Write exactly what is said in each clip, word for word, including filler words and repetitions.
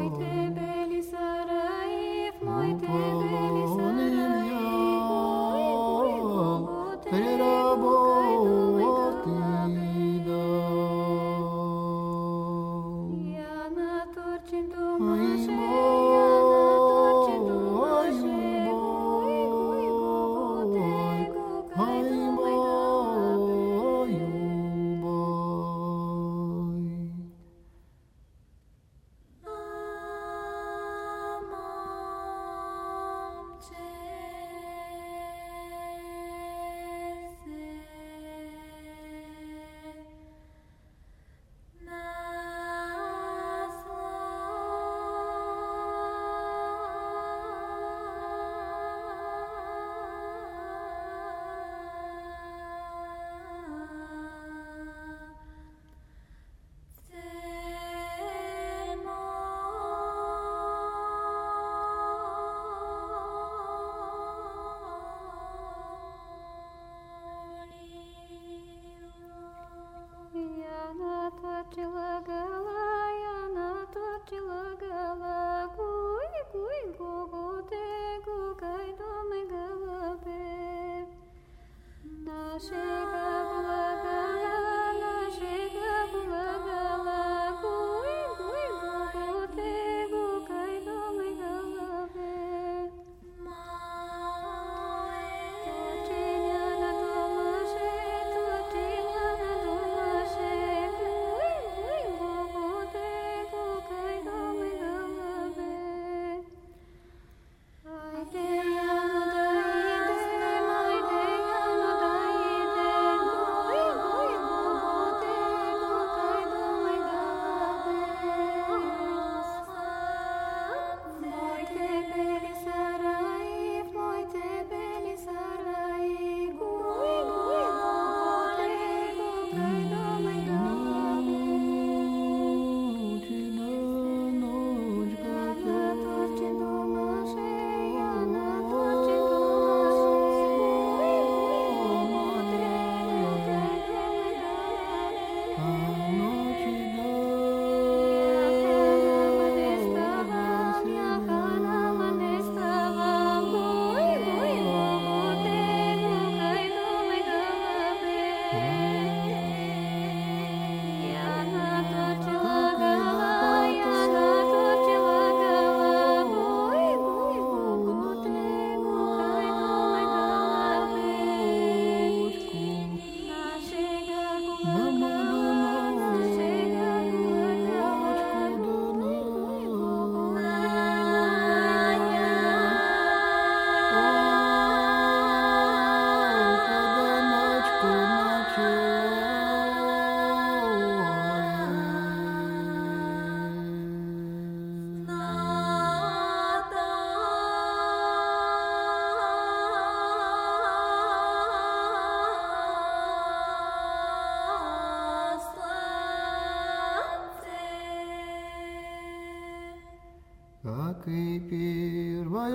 Как и первой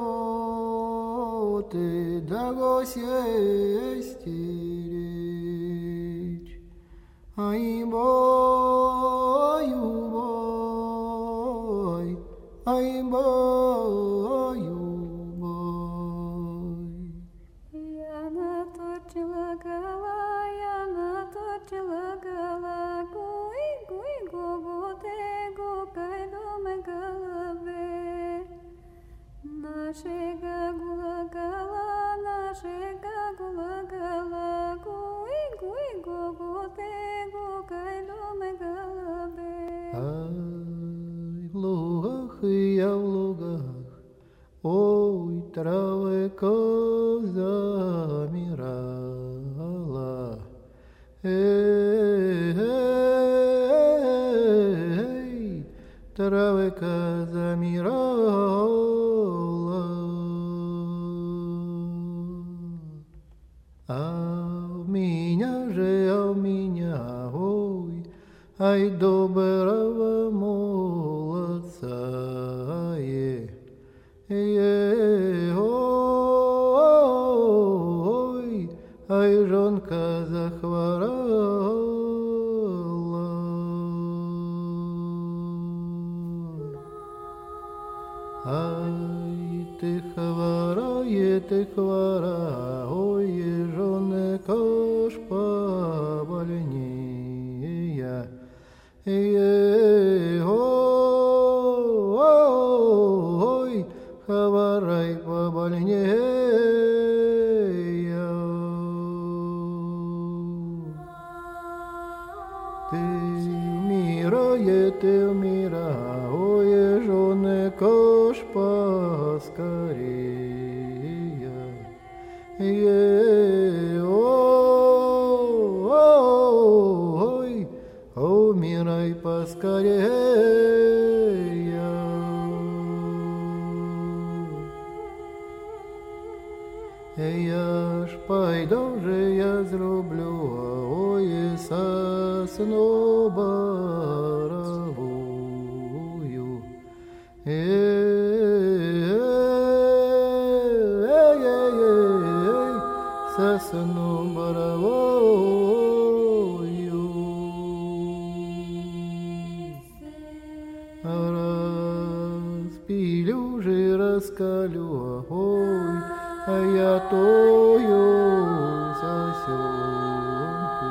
работы далось ей стеречь, а и бою бой, а и бою бой. Я наточила гала, я наточила гала, гуй, гуй, гугуте, гукай доме голове. Нашега гула гала, нашега гула гала, гуй, гуй, гугуте, гукай доме голове. Ай, в лугах и я в лугах, ой, травка замирала. Эй, эй, травка замирала. А у меня же, а у меня, ой, ай, доброго молодца, е, е, ой, ай, жонка захворала. Ай, ты хвара, е ты хвара, ой, ежоне кош побольнее. Е, ой, хварай побольнее. Ты умирает, ты умира, ой, жены, кош поскорее. Е, ой, умирай поскорее. Я ж пойду же я зроблю, ой, сосну боровую. Эй-эй-эй, сосну боровую. Распилю же, раскалю, ой, а я тою сосенку.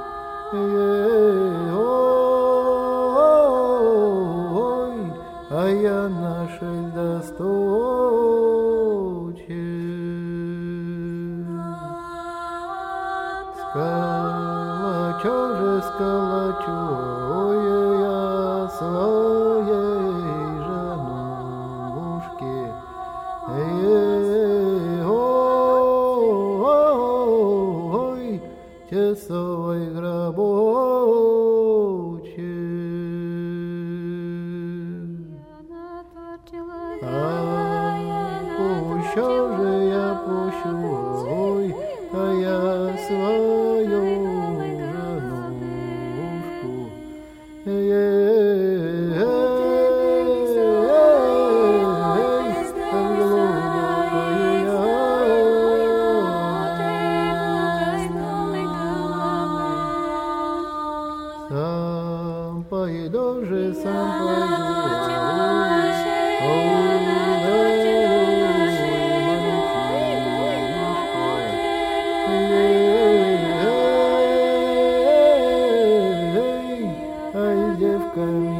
Ой, а я нашей досточек. Скалачу же, скалачу, ой, я своей женушке. Ой, тесовой гробочек. Пущу же я, пущу, ой, а я свою женушку. Сам пойду же, сам пойду. Ай, девками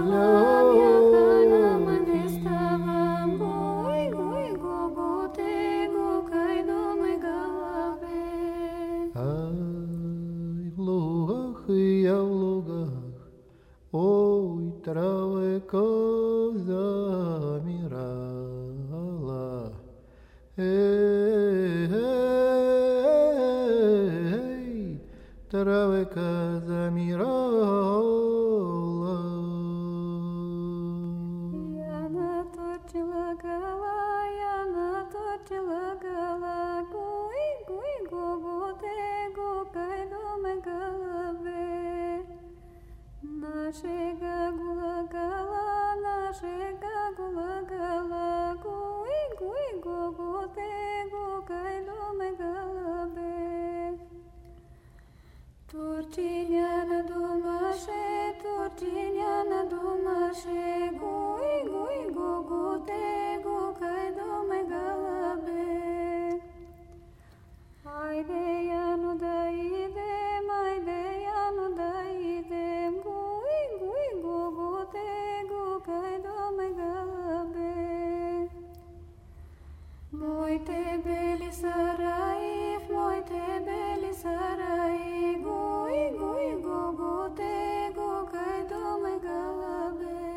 Ай, в лугах и я в лугах, ой, травка замирала. Эй, травка замирала. Я наточила гола, я наточила гола, гуй, гуй, гу-гу, ты гукай дома головы. Наши гагула гала, наши гагула гала, гуй, гуй, гу-гу, ты гукай дома головы. Турчиняна думаше, турчиняна думаше, гуй, гуй, гу-гу, те гукай дома голове. Айде яну да идем, айде яну да идем, гуй, гуй, гу-гу, те гукай дома голове. Мой те бели сараев, мой те бели сараи, гуй, гуй, гу-гу, те гукай дома голове.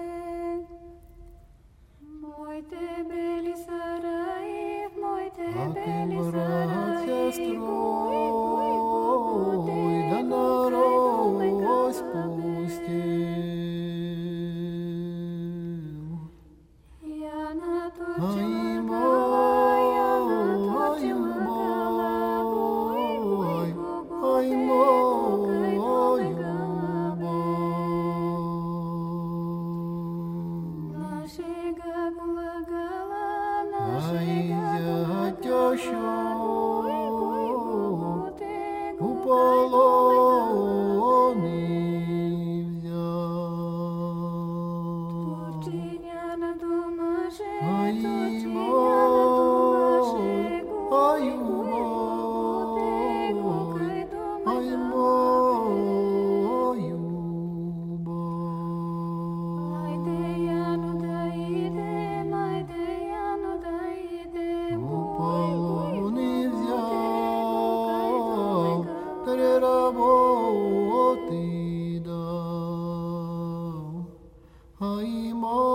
Мой те бели сараев, мой те бели сараи, гуй, гуй, гу-гу, те гукай дома голове. Я наточила гола, я наточила гола, гуй, гуй, гу-гу, те гукай дома голове. Наши гагула гала, наши гагула гала, гуй, гуй, гу-гу, те гукай дома голове. Турчиняна думаше, ай ма